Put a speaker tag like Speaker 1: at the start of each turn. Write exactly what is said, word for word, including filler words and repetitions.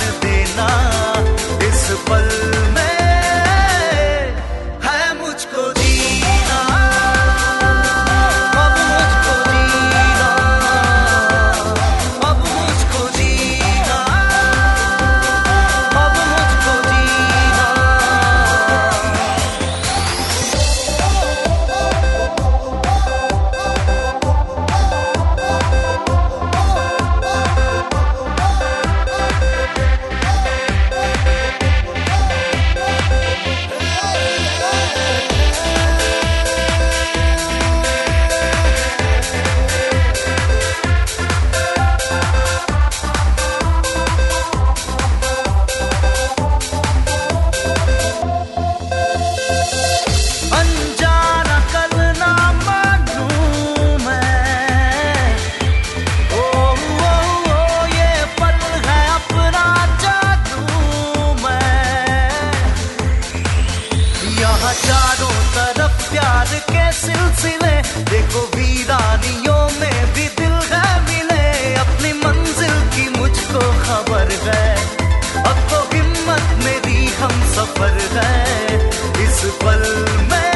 Speaker 1: देना इस पल में है मुझको जीना, अब मुझको जीना, अब मुझको जीना, अब मुझको जीना। अनजाना कल ना मानूं मैं, ओ, ओ, ओ ये पल है अपना जादू मैं। यहाँ चारों तरफ प्यार के सिलसिले, देखो वीरानियों में भी दिल है मिले। अपनी मंजिल की मुझको खबर है, अब तो हिम्मत मेरी हम सफर है इस पल में।